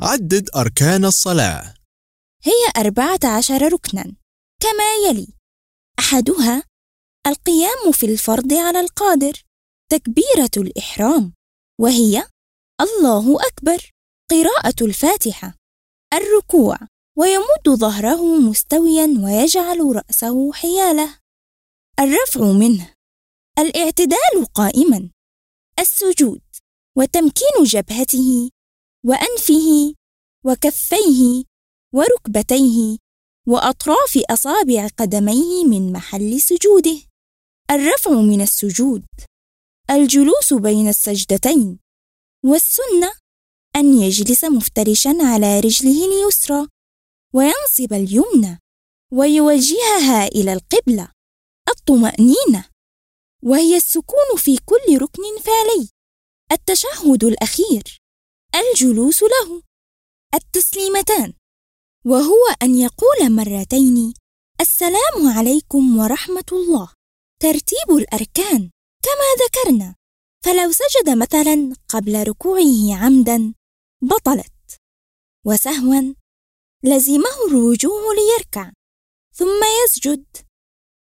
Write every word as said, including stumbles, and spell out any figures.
عدد أركان الصلاة. هي أربعة عشر ركناً كما يلي: أحدها القيام في الفرض على القادر، تكبيرة الإحرام، وهي الله أكبر، قراءة الفاتحة، الركوع ويمد ظهره مستوياً ويجعل رأسه حياله، الرفع منه، الاعتدال قائماً، السجود وتمكين جبهته وأنفه وكفيه وركبتيه وأطراف أصابع قدميه من محل سجوده، الرفع من السجود، الجلوس بين السجدتين، والسنة أن يجلس مفترشاً على رجله اليسرى وينصب اليمنى ويوجهها إلى القبلة، الطمأنينة وهي السكون في كل ركن فعلي، التشهد الأخير، الجلوس له، التسليمتان، وهو أن يقول مرتين السلام عليكم ورحمة الله. ترتيب الأركان كما ذكرنا، فلو سجد مثلا قبل ركوعه عمدا بطلت، وسهوا لزمه الرجوع ليركع ثم يسجد